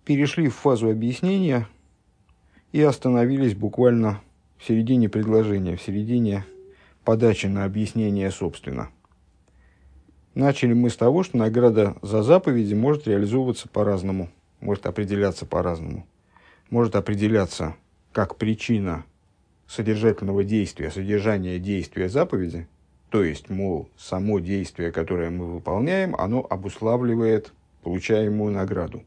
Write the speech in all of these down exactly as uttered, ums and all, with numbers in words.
перешли в фазу объяснения и остановились буквально в середине предложения, в середине подачи на объяснение собственно. Начали мы с того, что награда за заповеди может реализовываться по-разному, может определяться по-разному. Может определяться как причина содержательного действия, содержания действия заповеди, то есть, мол, само действие, которое мы выполняем, оно обуславливает получаемую награду.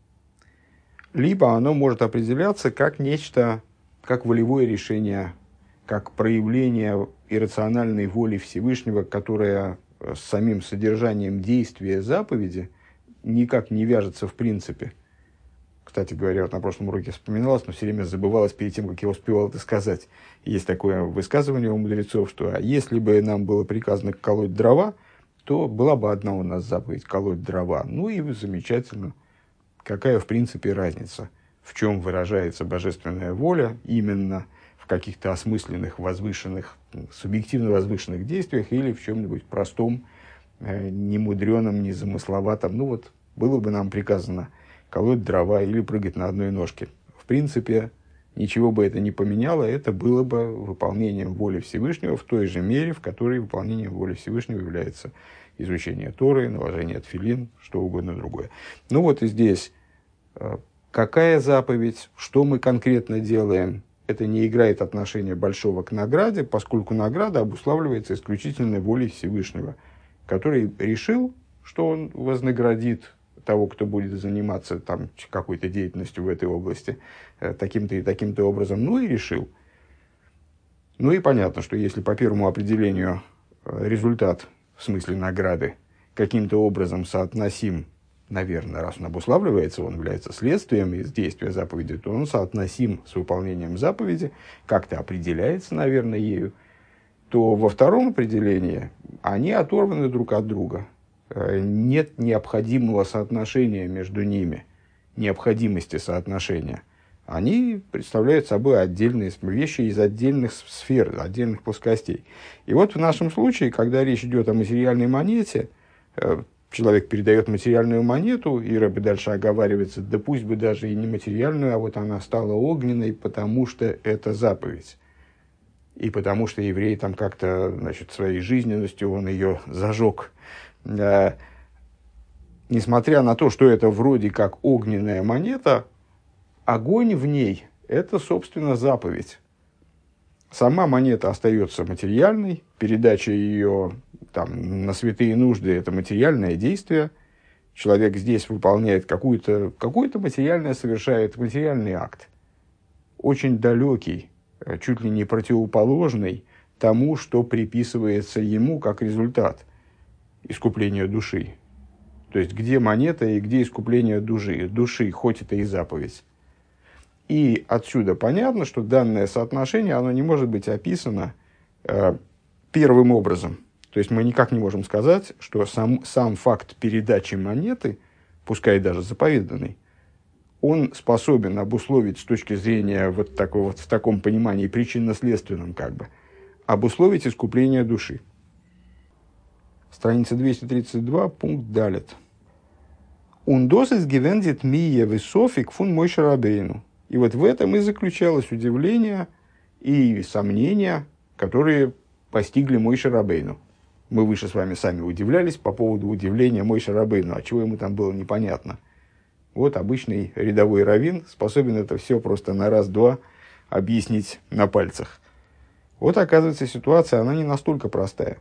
Либо оно может определяться как нечто, как волевое решение, как проявление иррациональной воли Всевышнего, которое с самим содержанием действия заповеди никак не вяжется в принципе. Кстати говоря, вот на прошлом уроке вспоминалось, но все время забывалось перед тем, как я успевал это сказать. Есть такое высказывание у мудрецов, что а если бы нам было приказано колоть дрова, то была бы одна у нас заповедь – колоть дрова. Ну и замечательно. Какая, в принципе, разница? В чем выражается божественная воля именно в каких-то осмысленных, возвышенных, субъективно возвышенных действиях или в чем-нибудь простом, немудреном, незамысловатом. Ну вот, было бы нам приказано колоть дрова или прыгать на одной ножке. В принципе, ничего бы это не поменяло, это было бы выполнением воли Всевышнего в той же мере, в которой выполнением воли Всевышнего является изучение Торы, наложение тфилин, что угодно другое. Ну вот и здесь, какая заповедь, что мы конкретно делаем, это не играет отношения большого к награде, поскольку награда обуславливается исключительно волей Всевышнего, который решил, что он вознаградит того, кто будет заниматься там, какой-то деятельностью в этой области, э, таким-то и таким-то образом, ну и решил. Ну и понятно, что если по первому определению э, результат, в смысле награды, каким-то образом соотносим, наверное, раз он обуславливается, он является следствием из действия заповеди, то он соотносим с выполнением заповеди, как-то определяется, наверное, ею, то во втором определении они оторваны друг от друга. Нет необходимого соотношения между ними, необходимости соотношения. Они представляют собой отдельные вещи из отдельных сфер, отдельных плоскостей. И вот в нашем случае, когда речь идет о материальной монете, человек передает материальную монету, и Рэбе дальше оговаривается, да пусть бы даже и не материальную, а вот она стала огненной, потому что это заповедь. И потому что еврей там как-то, значит, своей жизненностью он ее зажег. Uh, несмотря на то, что это вроде как огненная монета, огонь в ней – это, собственно, заповедь. Сама монета остается материальной, передача ее там, на святые нужды – это материальное действие. Человек здесь выполняет какую-то, какую-то материальное, совершает материальный акт. Очень далекий, чуть ли не противоположный тому, что приписывается ему как результат искупления души. То есть, где монета и где искупление души, души, хоть это и заповедь. И отсюда понятно, что данное соотношение, оно не может быть описано э, первым образом. То есть, мы никак не можем сказать, что сам, сам факт передачи монеты, пускай даже заповеданный, он способен обусловить с точки зрения вот такого, вот в таком понимании причинно-следственном, как бы, обусловить искупление души. Страница двести тридцать два, пункт далит. «Ундос из гевендит мия висофик фун Мойше Рабейну». И вот в этом и заключалось удивление и сомнения, которые постигли Мойше Рабейну. Мы выше с вами сами удивлялись по поводу удивления Мойше Рабейну, а чего ему там было непонятно. Вот обычный рядовой раввин способен это все просто на раз-два объяснить на пальцах. Вот, оказывается, ситуация, она не настолько простая.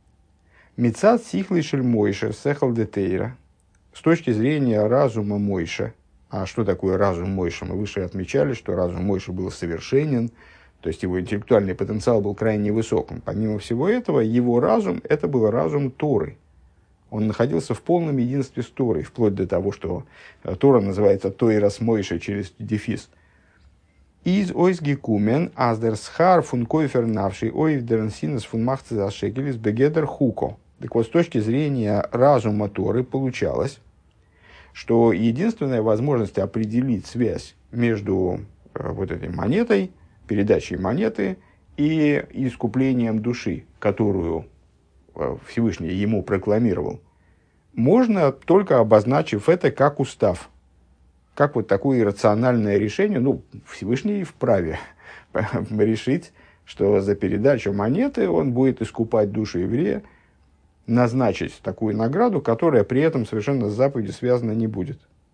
Мицат сихлый шель Мойше сехал де тейра. С точки зрения разума Мойше, а что такое разум Мойше? Мы выше отмечали, что разум Мойше был совершенен, то есть его интеллектуальный потенциал был крайне высоким. Помимо всего этого, его разум – это был разум Торы. Он находился в полном единстве с Торой, вплоть до того, что Тора называется Тойрас Мойше через дефис. Из ойсгекумен аздер схар фун койфер навший ойв дернсинес фун махцы зашекелис бегедер хуко. Так вот, с точки зрения разума Торы получалось, что единственная возможность определить связь между э, вот этой монетой, передачей монеты и искуплением души, которую э, Всевышний ему прокламировал, можно только обозначив это как устав. как вот такое иррациональное решение, ну, Всевышний вправе решить, что за передачу монеты он будет искупать душу еврея, назначить такую награду, которая при этом совершенно с заповедью связана не будет.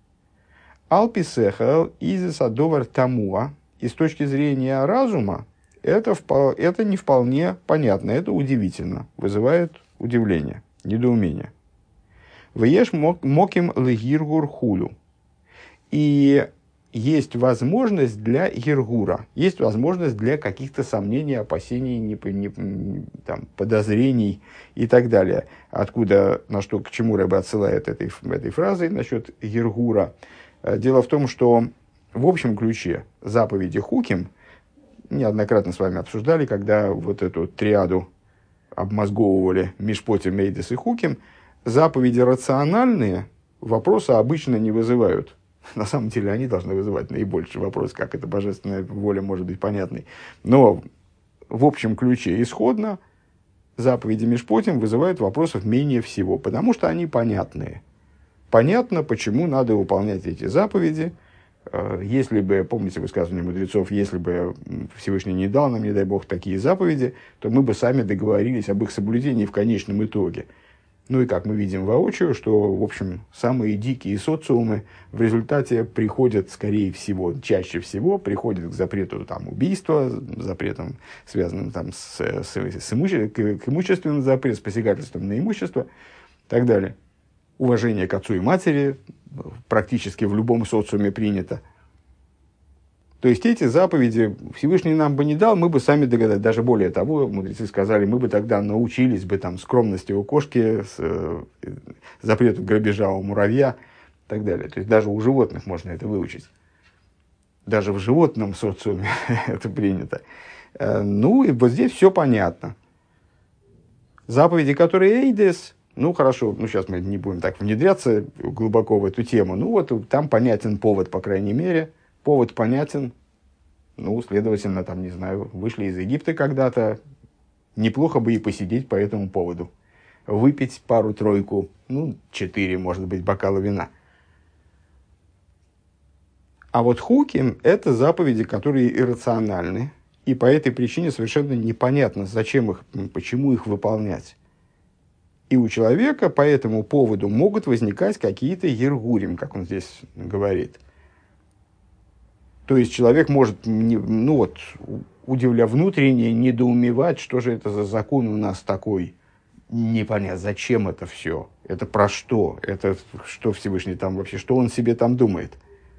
Алписехал изис адовар тамуа. И с точки зрения разума, это, это не вполне понятно, это удивительно, вызывает удивление, недоумение. Вееш моким легиргур хулю. И есть возможность для гиргура, есть возможность для каких-то сомнений, опасений, не, не, там, подозрений и так далее. Откуда, на что, к чему Рэбе отсылает этой, этой фразой насчет гиргура. Дело в том, что в общем ключе заповеди Хуким неоднократно с вами обсуждали, когда вот эту триаду обмозговывали Мишпоти, Мейдес и Хуким, заповеди рациональные вопросы обычно не вызывают. На самом деле они должны вызывать наибольший вопрос, как эта божественная воля может быть понятной. Но в общем ключе исходно заповеди Мишпотим вызывают вопросов менее всего, потому что они понятные. Понятно, почему надо выполнять эти заповеди. Если бы, помните высказывание мудрецов, если бы Всевышний не дал нам, не дай Бог, такие заповеди, то мы бы сами договорились об их соблюдении в конечном итоге. Ну и как мы видим воочию, что, в общем, самые дикие социумы в результате приходят, скорее всего, чаще всего, приходят к запрету там, убийства, запретам, связанным там, с, с, с имуще, к, к имущественному запрету, с посягательством на имущество и так далее. Уважение к отцу и матери практически в любом социуме принято. То есть эти заповеди Всевышний нам бы не дал, мы бы сами догадались. Даже более того, мудрецы сказали, мы бы тогда научились бы там, скромности у кошки, с, э, запрету грабежа у муравья и так далее. То есть даже у животных можно это выучить. Даже в животном социуме это принято. Э, ну и вот здесь все понятно. Заповеди, которые эйдес, ну хорошо, ну сейчас мы не будем так внедряться глубоко в эту тему. Ну вот там понятен повод, по крайней мере. Повод понятен, ну, следовательно, там, не знаю, вышли из Египта когда-то, неплохо бы и посидеть по этому поводу. Выпить пару-тройку, ну, четыре, может быть, бокала вина. А вот хуким – это заповеди, которые иррациональны, и по этой причине совершенно непонятно, зачем их, почему их выполнять. И у человека по этому поводу могут возникать какие-то ергурим, как он здесь говорит. То есть человек может, ну вот, удивля внутренне, недоумевать, что же это за закон у нас такой. Непонятно, зачем это все, это про что, это что Всевышний там вообще, что он себе там думает.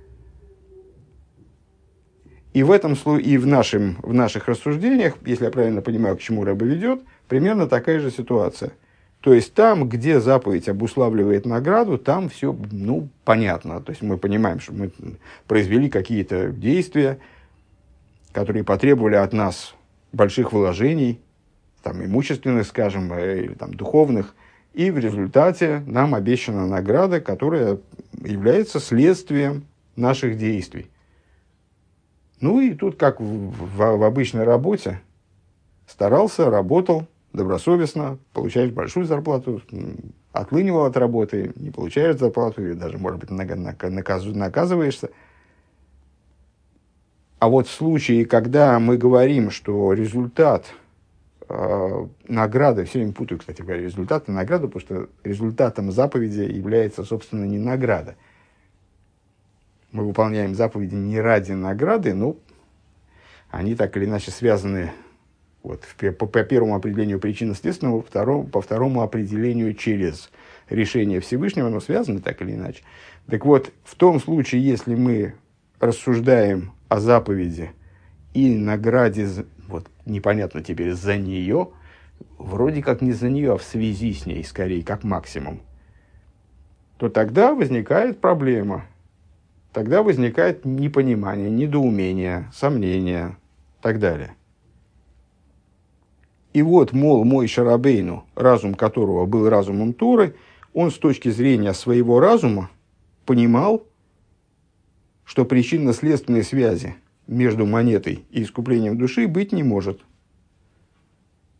И в этом случае, и в, нашем, в наших рассуждениях, если я правильно понимаю, к чему Рэбе ведет, примерно такая же ситуация. То есть там, где заповедь обуславливает награду, там все, ну, понятно. То есть мы понимаем, что мы произвели какие-то действия, которые потребовали от нас больших вложений, там, имущественных, скажем, или там, духовных, и в результате нам обещана награда, которая является следствием наших действий. Ну и тут, как в, в, в обычной работе, старался, работал, добросовестно, получаешь большую зарплату, отлынивал от работы, не получаешь зарплату, или даже, может быть, наказываешься. А вот в случае, когда мы говорим, что результат э, награды, все время путаю, кстати говоря, результат и награду, потому что результатом заповеди является, собственно, не награда. Мы выполняем заповеди не ради награды, но они так или иначе связаны. Вот, по, по первому определению причинно-следственного, по второму, по второму определению через решение Всевышнего, но связаны так или иначе. Так вот, в том случае, если мы рассуждаем о заповеди и награде, вот, непонятно теперь за нее, вроде как не за нее, а в связи с ней, скорее, как максимум, то тогда возникает проблема. Тогда возникает непонимание, недоумение, сомнение и так далее. И вот, мол, Моше Рабейну, разум которого был разумом Торы, он с точки зрения своего разума понимал, что причинно-следственной связи между монетой и искуплением души быть не может.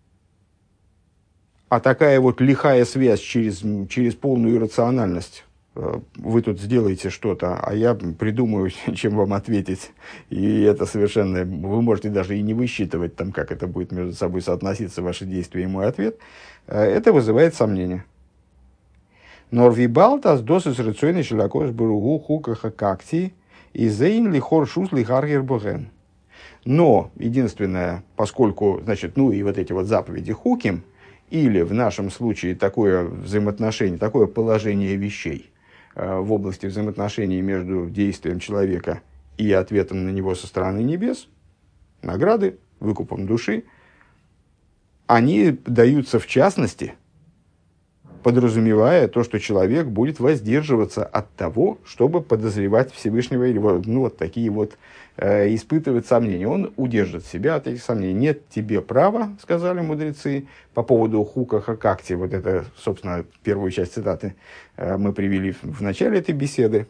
А такая вот лихая связь через, через полную иррациональность вы тут сделаете что-то, а я придумаю, чем вам ответить. И это совершенно... Вы можете даже и не высчитывать, там, как это будет между собой соотноситься, ваши действия и мой ответ. Это вызывает сомнения. Норви Балтас досыс рационный шелакош буругу хукаха какти и зейн лихор шус лихаргер боген. Но, единственное, поскольку, значит, ну и вот эти вот заповеди хуким, или в нашем случае такое взаимоотношение, такое положение вещей э, в области взаимоотношений между действием человека и ответом на него со стороны небес, награды, выкупом души, они даются в частности, подразумевая то, что человек будет воздерживаться от того, чтобы подозревать Всевышнего или вот, ну, вот такие вот э, испытывать сомнения. Он удержит себя от этих сомнений. Нет тебе права, сказали мудрецы, по поводу хука хакакти. Вот это, собственно, первую часть цитаты э, мы привели в, в начале этой беседы.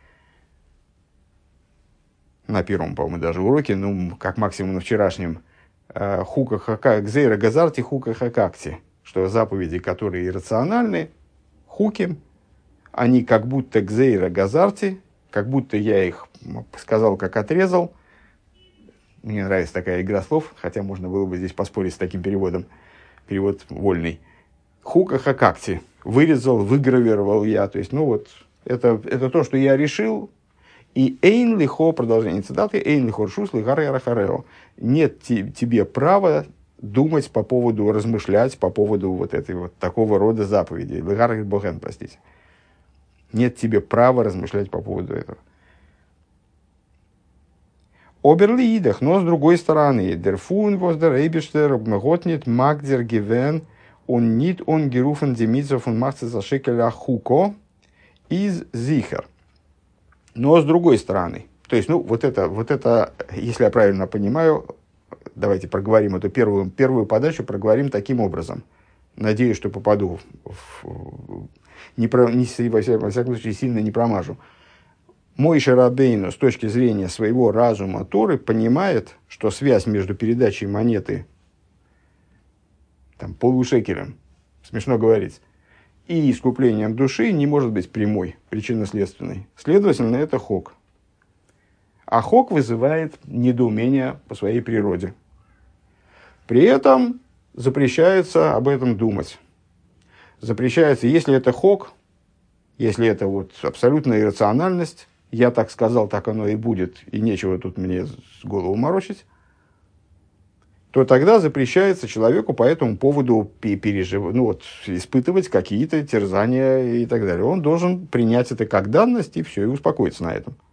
На первом, по-моему, даже уроке, ну, как максимум на вчерашнем. Э, хука хакакти, гзейра газарти хука хакакти. Что заповеди, которые иррациональны, хуким, они как будто гзейра газарти, как будто я их сказал, как отрезал. Мне нравится такая игра слов, хотя можно было бы здесь поспорить с таким переводом. Перевод вольный. Хука хакакти. Вырезал, выгравировал я. То есть, ну вот, это, это то, что я решил. И эйн лихо, продолжение цитаты, эйн лихо ршус лихар ярахарео. Нет тебе права думать по поводу, размышлять по поводу вот этой вот такого рода заповедей. Лихар боген, простите. Нет тебе права размышлять по поводу этого. Оберли идах, но с другой стороны, дерфун воздер эйбиштер обмеготнит магдер гивен он нит он геруфен демитзов он махца за шекеля хуко из зихер. Но с другой стороны, то есть, ну, вот это, вот это, если я правильно понимаю, давайте проговорим эту первую, первую подачу, проговорим таким образом. Надеюсь, что попаду в, в, не про, не, во всяком случае, сильно не промажу. Моше Рабейну с точки зрения своего разума Торы понимает, что связь между передачей монеты там, полушекелем, смешно говорить, и искуплением души не может быть прямой, причинно-следственной. Следовательно, это хок. А хок вызывает недоумение по своей природе. При этом запрещается об этом думать. Запрещается, если это хок, если это вот абсолютная иррациональность, я так сказал, так оно и будет, и нечего тут мне голову морочить, то тогда запрещается человеку по этому поводу переживать, ну вот, испытывать какие-то терзания и так далее. Он должен принять это как данность и все, и успокоиться на этом.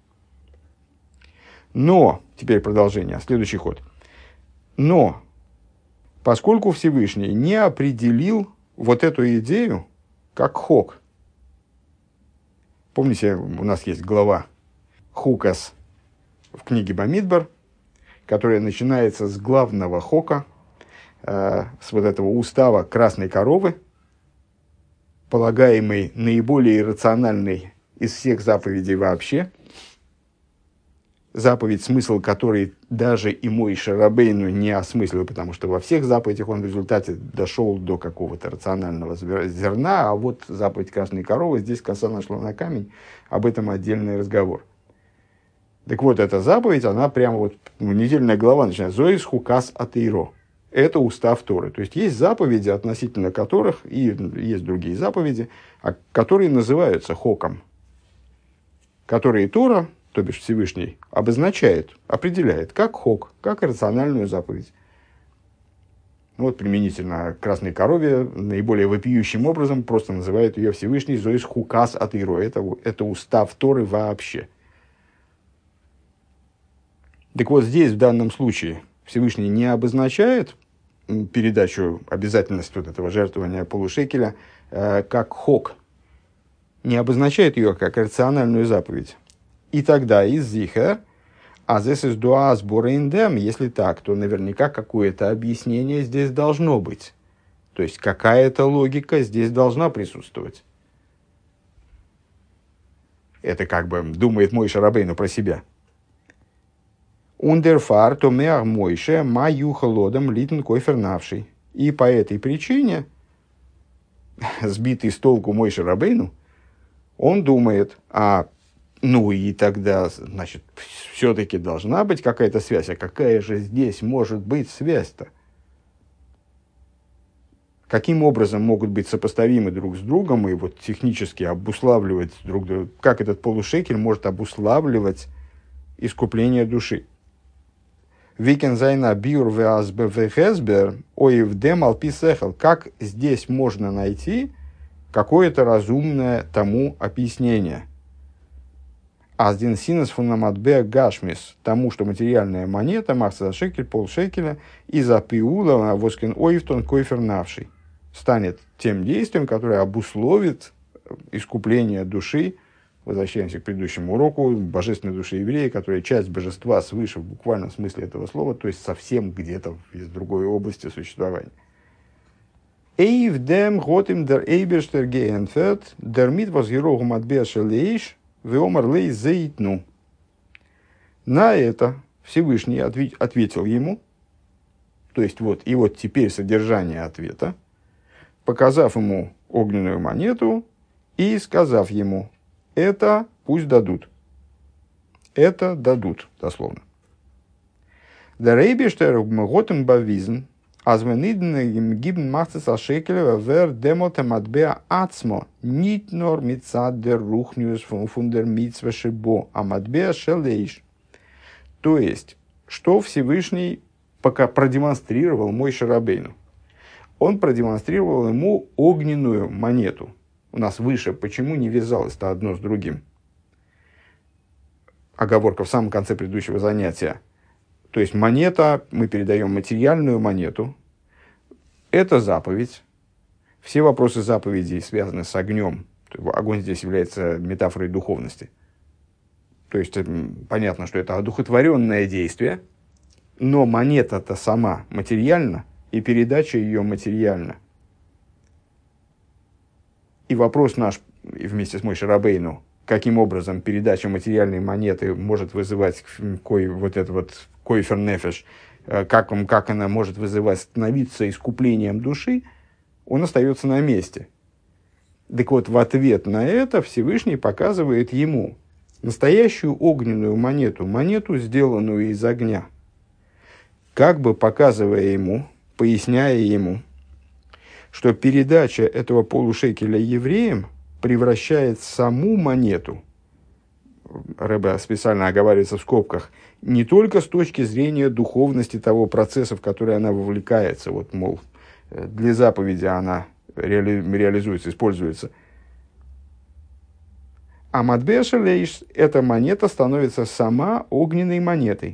Но, теперь продолжение, следующий ход. Но, поскольку Всевышний не определил вот эту идею как хок, помните, у нас есть глава Хукас в книге Бамидбар, которая начинается с главного хока, э, с вот этого устава красной коровы, полагаемый наиболее иррациональной из всех заповедей вообще, заповедь, смысл которой даже и Моше Рабейну не осмыслил, потому что во всех заповедях он в результате дошел до какого-то рационального зерна, а вот заповедь красной коровы, здесь коса нашла на камень, об этом отдельный разговор. Так вот, эта заповедь, она прямо вот, ну, недельная глава начинается, «Зоис хукас атеиро». Это устав Торы. То есть, есть заповеди, относительно которых, и есть другие заповеди, которые называются хоком, которые Тора, то бишь Всевышний, обозначает, определяет, как хок, как рациональную заповедь. Вот применительно к красной корове, наиболее вопиющим образом, просто называет ее Всевышний «Зоис хукас атеиро». Это, это устав Торы вообще. Так вот, здесь, в данном случае, Всевышний не обозначает передачу, обязательность вот этого жертвования полушекеля, э, как хок, не обозначает ее как рациональную заповедь. И тогда из зихер, а здесь из дуаз борейндем, если так, то наверняка какое-то объяснение здесь должно быть. То есть, какая-то логика здесь должна присутствовать. Это как бы думает Моше Рабейну про себя. Ундерфар то меар Моше ма юхалодам литн койфер навший. И по этой причине, сбитый с толку Моше Рабейну, Он думает, а ну и тогда, значит, все-таки должна быть какая-то связь. А какая же здесь может быть связь-то? Каким образом могут быть сопоставимы друг с другом и вот технически обуславливать друг друга? Как этот полушекель может обуславливать искупление души? Викен зайна биур веазбе вехесбер оевдем алписехал. Как здесь можно найти какое-то разумное тому объяснение? Аздин синес фунаматбе гашмис, тому, что материальная монета, махса шекель, полшекеля, и за пиула воскин оевтон койфер навший, станет тем действием, которое обусловит искупление души. Возвращаемся к предыдущему уроку. Божественной души еврея, которая часть божества свыше в буквальном смысле этого слова, то есть совсем где-то из другой области существования. Эйвдем готим дер эйберштер геэнферт, дер мит возгерогу матбеша лейш, веомар лей зейтну. На это Всевышний ответ, ответил ему, то есть вот, и вот теперь содержание ответа, показав ему огненную монету и сказав ему: это пусть дадут. Это дадут, дословно. Der Rebischter Gotem Bavisen, als wir nicht im Geben macht es als Schekele, wer demot dem Matbea Atzmo, nicht nur mit Zad der Ruchnius von der Mitzvah Shebo, а Матбеа Шелейш. То есть, что Всевышний пока продемонстрировал Мойше Рабейну? Он продемонстрировал ему огненную монету. У нас выше, почему не вязалось-то одно с другим? Оговорка в самом конце предыдущего занятия. То есть монета, мы передаем материальную монету. Это заповедь. Все вопросы заповедей связаны с огнем. Огонь здесь является метафорой духовности. То есть понятно, что это одухотворенное действие, но монета-то сама материальна, и передача ее материальна. И вопрос наш, вместе с Мойше Рабейну, каким образом передача материальной монеты может вызывать кой, вот это вот койфер нефеш, как, он, как она может вызывать, становиться искуплением души, он остается на месте. Так вот, в ответ на это Всевышний показывает ему настоящую огненную монету, монету, сделанную из огня, как бы показывая ему, поясняя ему, что передача этого полушекеля евреям превращает саму монету, Ребе специально оговаривается в скобках, не только с точки зрения духовности того процесса, в который она вовлекается, вот, мол, для заповеди она реали, реализуется, используется. А Матбеа Шелейш, эта монета становится сама огненной монетой.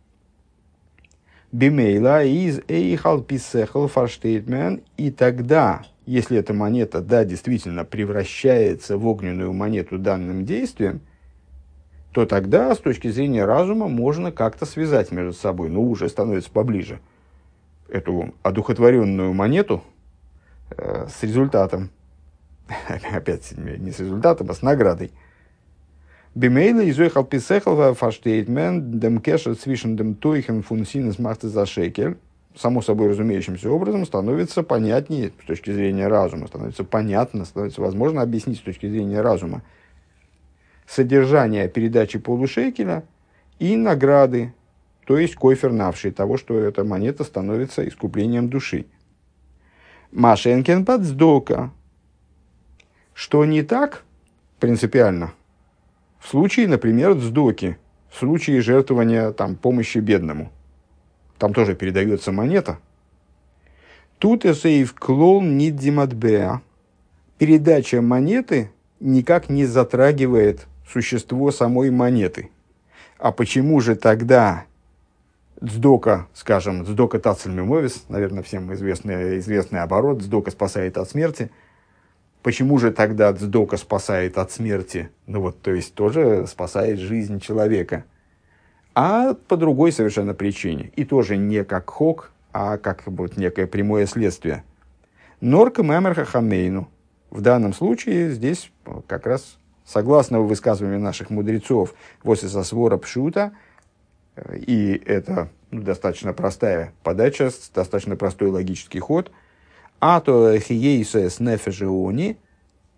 Бимейла из эйхал писехал фарштейтмен, и тогда, если эта монета, да, действительно превращается в огненную монету данным действием, то тогда, с точки зрения разума, можно как-то связать между собой, ну, уже становится поближе, эту одухотворенную монету э, с результатом, опять не с результатом, а с наградой. Бимейла изойхал писехал фарштейтмен дем кешер свишен дем тойхен фунсинес махты за шекель, само собой разумеющимся образом становится понятнее с точки зрения разума, становится понятно, становится возможно объяснить с точки зрения разума содержание передачи полушекеля и награды, то есть койфер навший, того, что эта монета становится искуплением души. Машенкен подсдока. Что не так принципиально в случае, например, дздоки, в случае жертвования там, помощи бедному. Там тоже передается монета. Тут эсэйв клон нит диматбеа. Передача монеты никак не затрагивает существо самой монеты. А почему же тогда дздока, скажем, дздока тацель мемовис, наверное, всем известный, известный оборот, дздока спасает от смерти. Почему же тогда дздока спасает от смерти? Ну вот, то есть тоже спасает жизнь человека. А по другой совершенно причине. И тоже не как хок, а как вот некое прямое следствие. Норка мэмэр хахамейну. В данном случае здесь как раз согласно высказыванию наших мудрецов после сосвора пшута, и это ну, достаточно простая подача, достаточно простой логический ход, а то хиейсес нефежеони,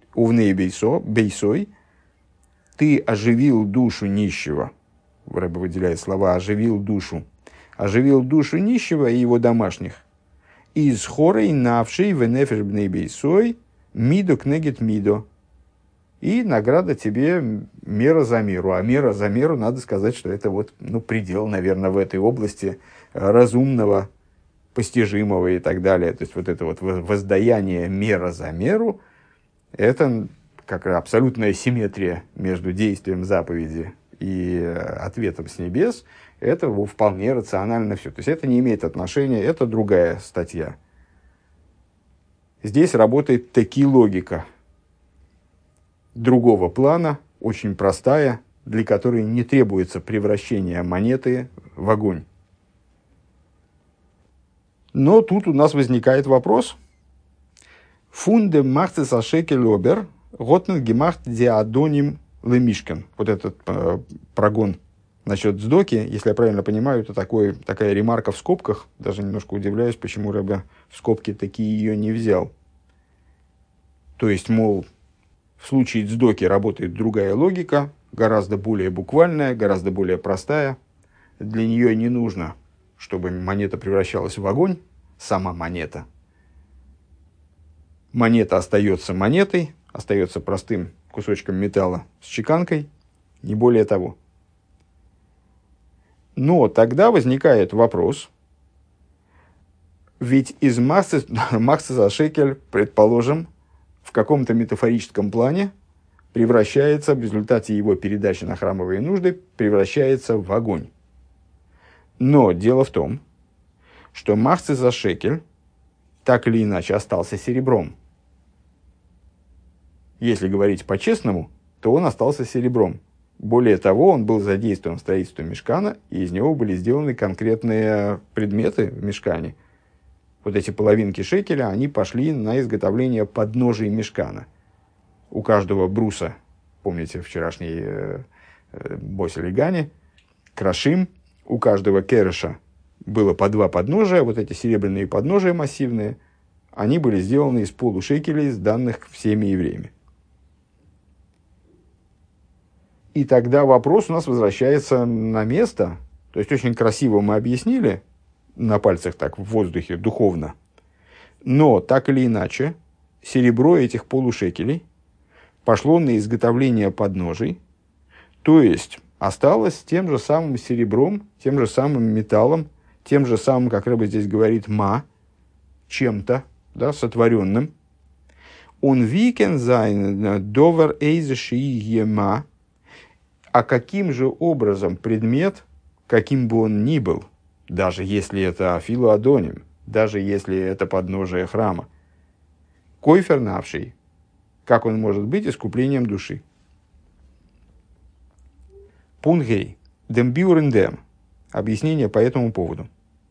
увней бейсо, бейсой, ты оживил душу нищего, Рэбе выделяет слова «оживил душу», оживил душу нищего и его домашних, из хорой навшей в нефеш бней бейсой мидо кнегет мидо. И награда тебе мера за меру. А мера за меру, надо сказать, что это вот, ну, предел, наверное, в этой области разумного, постижимого и так далее. То есть вот это вот воздаяние мера за меру, это как абсолютная симметрия между действием заповеди и ответом с небес. Это вполне рационально все. То есть это не имеет отношения, это другая статья. Здесь работает таки логика другого плана, очень простая, для которой не требуется превращение монеты в огонь. Но тут у нас возникает вопрос. Фунде махте сашеке лобер, готнен гемахт диадоним лемишкен. Вот этот э, прогон насчет сдоки, если я правильно понимаю, это такой, такая ремарка в скобках. Даже немножко удивляюсь, почему Рэбе в скобки такие ее не взял. То есть, мол, в случае сдоки работает другая логика, гораздо более буквальная, гораздо более простая. Для нее не нужно, чтобы монета превращалась в огонь, сама монета. Монета остается монетой, остается простым кусочком металла с чеканкой, не более того. Но тогда возникает вопрос, ведь из массы, массы за шекель, предположим, в каком-то метафорическом плане превращается, в результате его передачи на храмовые нужды, превращается в огонь. Но дело в том, что махцы за шекель так или иначе остался серебром. Если говорить по-честному, то он остался серебром. Более того, он был задействован в строительстве мишкана, и из него были сделаны конкретные предметы в мишкане. Вот эти половинки шекеля, они пошли на изготовление подножий мишкана. У каждого бруса, помните вчерашний э, э, Босель и Гани, крашим, у каждого кереша было по два подножия, вот эти серебряные подножия массивные, они были сделаны из полушекелей, сданных всеми евреями. И тогда вопрос у нас возвращается на место. То есть очень красиво мы объяснили, на пальцах так в воздухе, духовно. Но так или иначе, серебро этих полушекелей пошло на изготовление подножий, то есть осталось тем же самым серебром, тем же самым металлом, тем же самым, как Рэбе здесь говорит, ма, чем-то, да, сотворенным. Он викен зайн довер эйзеши ема. А каким же образом предмет, каким бы он ни был, даже если это афилу адоним, даже если это подножие храма, койфер навший, как он может быть искуплением души? Пунгей, дембиурендем. Объяснение по этому поводу.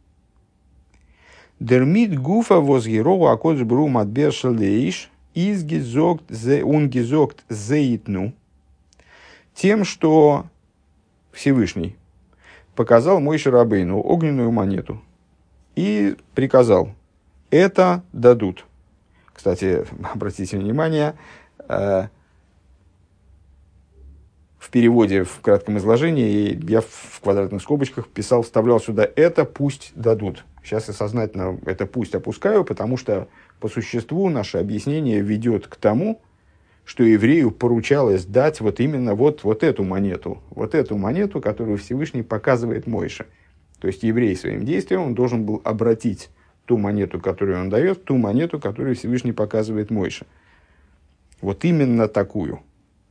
Дермит гуфа возгерогу акодж бру матбер шалдеиш изгизогт зе унгизогт зеитну. Тем, что Всевышний показал Мойше Рабейну огненную монету и приказал: это дадут. Кстати, обратите внимание, в переводе, в кратком изложении, я в квадратных скобочках писал, вставлял сюда «это пусть дадут». Сейчас я сознательно это «пусть» опускаю, потому что по существу наше объяснение ведет к тому, что еврею поручалось дать вот именно вот, вот эту монету, вот эту монету, которую Всевышний показывает Мойше. То есть еврей своим действием он должен был обратить ту монету, которую он дает, ту монету, которую Всевышний показывает Мойше. Вот именно такую.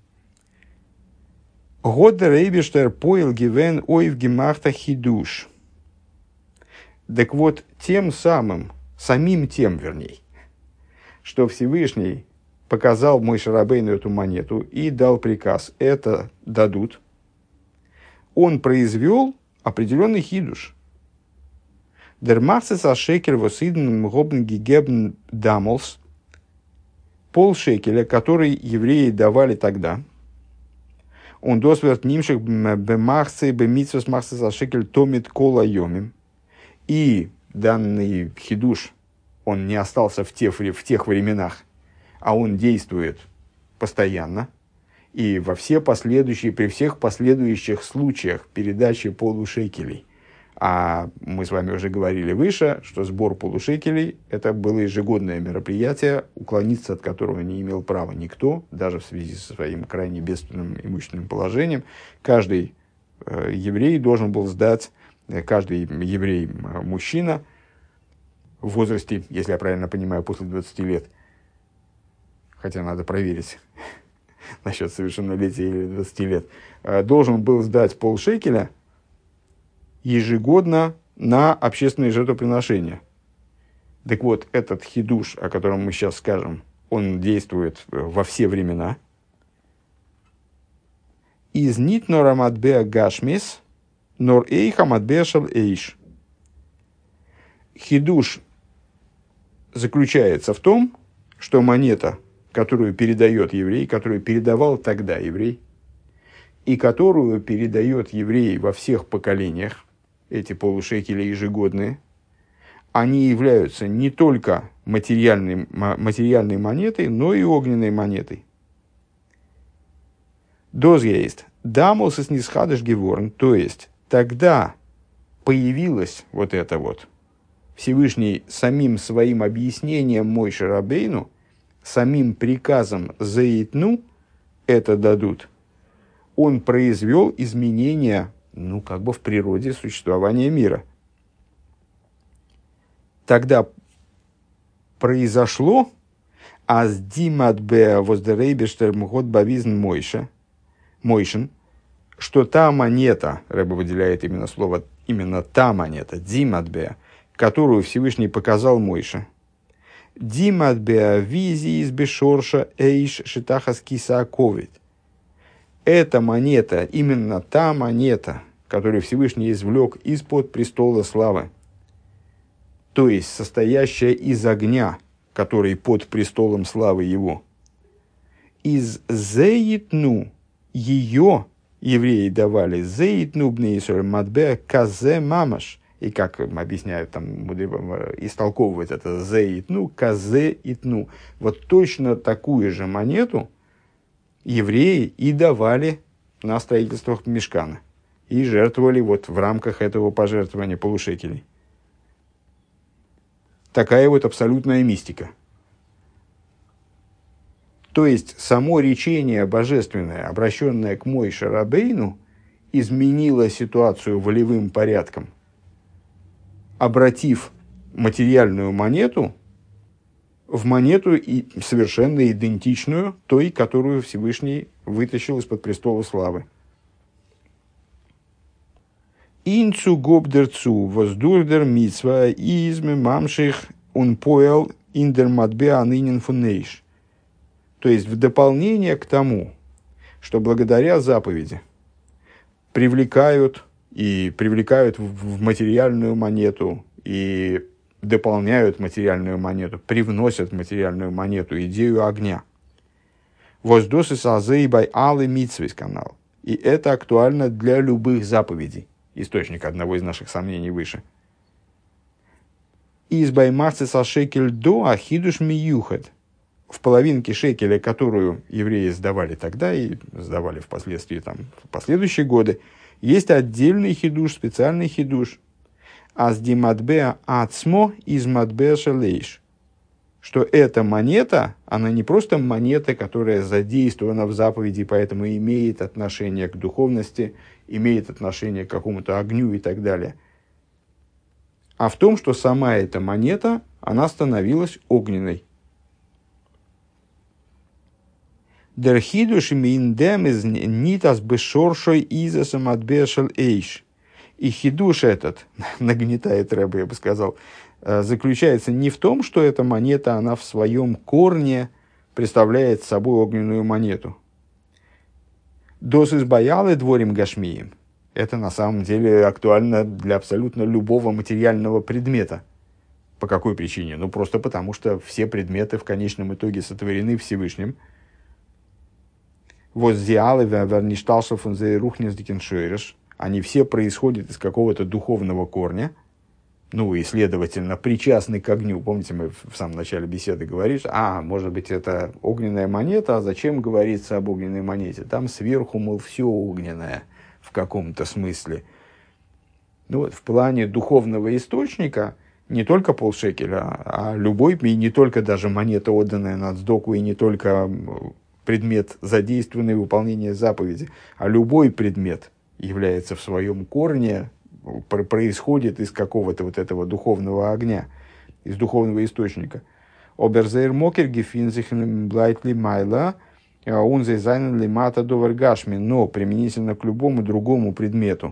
Годер эйбештер поил гивен ойв гемахта хидуш. Так вот, тем самым, самим тем, вернее, что Всевышний показал Мойше Рабейну эту монету и дал приказ, это дадут, он произвел определенный хидуш. Дермахсес ашекель восидн мгобн гигебн дамолс, пол шекеля, который евреи давали тогда, он досверт нимших бемахсы бемитсвес махсес ашекель томит кола йомим, и данный хидуш, он не остался в тех, в тех временах, а он действует постоянно, и во все последующие, при всех последующих случаях передачи полушекелей. А мы с вами уже говорили выше, что сбор полушекелей – это было ежегодное мероприятие, уклониться от которого не имел права никто, даже в связи со своим крайне бедственным имущественным положением. Каждый э, еврей должен был сдать, э, каждый еврей-мужчина в возрасте, если я правильно понимаю, после двадцати лет, хотя надо проверить насчет совершеннолетия или двадцати лет, э, должен был сдать полшекеля ежегодно на общественные жертвоприношения. Так вот, этот хидуш, о котором мы сейчас скажем, он действует во все времена. Из нит норамадбеа гашмис, нор эйха мадбеа шал эйш. Хидуш заключается в том, что монета, которую передает еврей, которую передавал тогда еврей, и которую передает еврей во всех поколениях, эти полушекели ежегодные, они являются не только материальной, материальной монетой, но и огненной монетой. Доз есть дамус из нисхадыш геворн, то есть тогда появилась вот это вот Всевышний самим своим объяснением Мойше Рабейну, самим приказом заитну, это дадут, он произвел изменения, ну, как бы в природе существования мира. Тогда произошло аздимадбе воздерейбештер мухот бавизн Мойше, Мойшин, что та монета, Рэбе выделяет именно слово, именно та монета, димадбе, которую Всевышний показал Мойше. Димадбе визи из бешорша эйш шитахас киса ковид. Эта монета, именно та монета, которую Всевышний извлек из-под престола славы, то есть состоящая из огня, который под престолом славы его. Из зеитну ее евреи давали зеитну бнеисоль мадбе казе мамаш. И как объясняют, там, истолковывать это зеитну, казе итну. Вот точно такую же монету евреи и давали на строительствах мишкана. И жертвовали вот в рамках этого пожертвования полушекелей. Такая вот абсолютная мистика. То есть, само речение божественное, обращенное к Мойше Рабейну, изменило ситуацию волевым порядком, обратив материальную монету в монету и совершенно идентичную той, которую Всевышний вытащил из-под престола славы. Инцу гобдерцу воздурдер митсва изме мамших унпоэл индер матбеа нынен фунейш. То есть, в дополнение к тому, что благодаря заповеди привлекают и привлекают в материальную монету и дополняют материальную монету, привносят материальную монету идею огня. Воздосы сазей бай алы митсвис канал. И это актуально для любых заповедей. Источник одного из наших сомнений выше. Из баймарцы со шекель до ахидуш миюхат. В половинке шекеля, которую евреи сдавали тогда и сдавали впоследствии там, в последующие годы, есть отдельный хидуш, специальный хидуш. Аз димадбеа ацмо из мадбеа шелейш. Что эта монета, она не просто монета, которая задействована в заповеди, поэтому имеет отношение к духовности, имеет отношение к какому-то огню и так далее. А в том, что сама эта монета, она становилась огненной. Дерхидуш миндем из нитас бешоршой изасом отбешел эйш. И хидуш этот, нагнетает Рэбе, я бы сказал, заключается не в том, что эта монета, она в своем корне представляет собой огненную монету. Дос избаялы дворим гашмием. Это на самом деле актуально для абсолютно любого материального предмета. По какой причине? Ну, просто потому, что все предметы в конечном итоге сотворены Всевышним. Они все происходят из какого-то духовного корня. ну и, следовательно, причастны к огню. Помните, мы в самом начале беседы говорили, что, а, может быть, это огненная монета, а зачем говорится об огненной монете? Там сверху, мол, все огненное в каком-то смысле. Ну, вот, в плане духовного источника не только полшекеля, а любой, и не только даже монета, отданная на цдоку, и не только предмет, задействованный в выполнении заповеди, а любой предмет является в своем корне, происходит из какого-то вот этого духовного огня, из духовного источника. Оберзейр мокер гефинзихен блайтли майла, унзе зайнен лимата довергашми, но применительно к любому другому предмету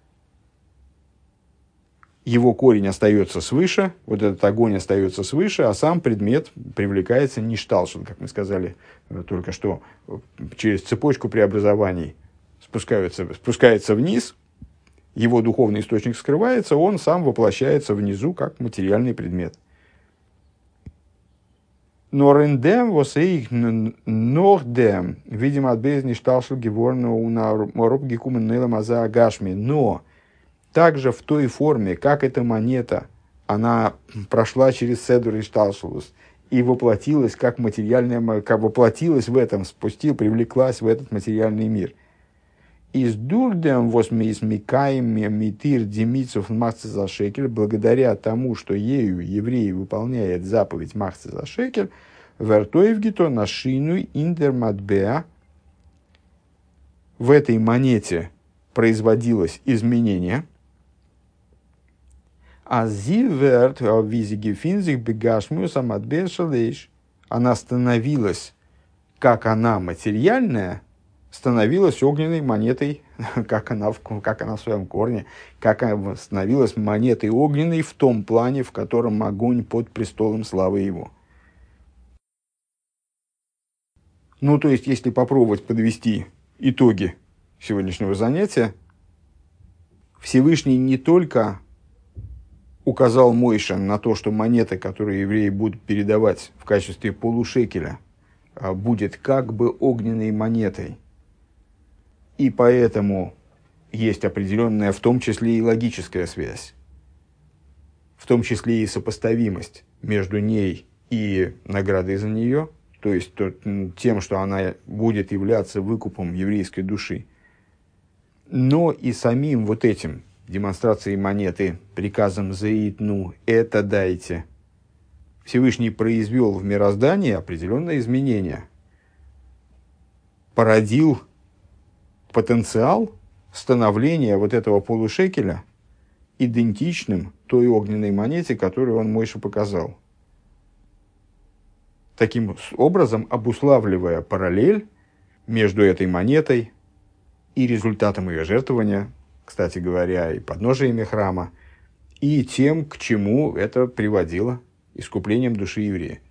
его корень остается свыше, вот этот огонь остается свыше, а сам предмет привлекается ништалшин, как мы сказали только что, через цепочку преобразований спускаются, спускается вниз, его духовный источник скрывается, он сам воплощается внизу как материальный предмет. Норендем восейх нордем, видимо, от бездни шталшил геворна у нароб гекумен нелам аза агашми, но также в той форме, как эта монета, она прошла через седур и шталшулус и воплотилась как материальная, как воплотилась в этом, спустил, привлеклась в этот материальный мир. Из дурдем восьмиисмикаем митир демицов махцы за шекель, благодаря тому, что ею евреи выполняют заповедь махцы за шекель, вертоевгито на шину индерматбеа, в этой монете производилось изменение, а зиверт визигефинзих бегашмюса матбешалейш, она становилась, как она материальная, становилась огненной монетой, как она, в, как она в своем корне, как она становилась монетой огненной в том плане, в котором огонь под престолом славы его. Ну, то есть, если попробовать подвести итоги сегодняшнего занятия, Всевышний не только указал Мойше на то, что монета, которую евреи будут передавать в качестве полушекеля, будет как бы огненной монетой. И поэтому есть определенная, в том числе и логическая связь, в том числе и сопоставимость между ней и наградой за нее, то есть тем, что она будет являться выкупом еврейской души. Но и самим вот этим демонстрацией монеты, приказом «заитну» «это дайте», Всевышний произвел в мироздании определенные изменения, породил потенциал становления вот этого полушекеля идентичным той огненной монете, которую он Мойше показал. Таким образом, обуславливая параллель между этой монетой и результатом ее жертвования, кстати говоря, и подножиями храма, и тем, к чему это приводило искуплением души еврея.